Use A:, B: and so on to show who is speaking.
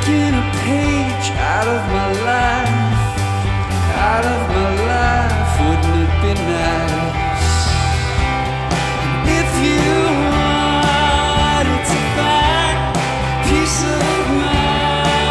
A: taking a page out of my life, out of my life.